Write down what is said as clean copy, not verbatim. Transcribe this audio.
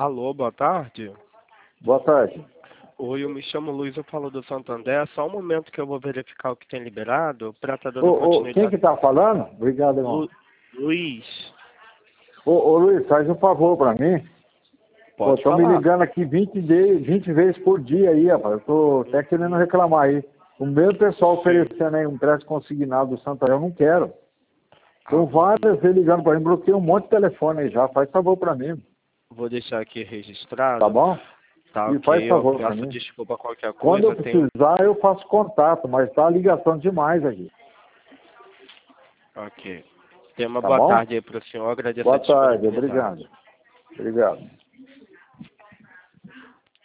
Alô, boa tarde. Boa tarde. Oi, eu me chamo Luiz, eu falo do Santander. Só um momento que eu vou verificar o que tem liberado para estar dando continuidade. Quem que tá falando? Obrigado, irmão. Luiz. Ô, Luiz, faz um favor pra mim. Pode Tô me falar. ligando aqui 20 vezes por dia aí, rapaz. Eu tô até querendo reclamar aí. O mesmo pessoal oferecendo aí um crédito consignado do Santander, eu não quero. Então várias vezes ligando pra mim, bloqueei um monte de telefone aí já. Faz favor pra mim. Vou deixar aqui registrado. Tá bom? Tá, E ok. faz favor Eu pra peço mim. desculpa qualquer Quando coisa. eu precisar, eu faço contato, mas tá ligação demais aqui. Ok. Tenha uma Tá boa bom? tarde aí para o senhor. Agradeço a Boa tarde, disponibilidade. obrigado. Obrigado.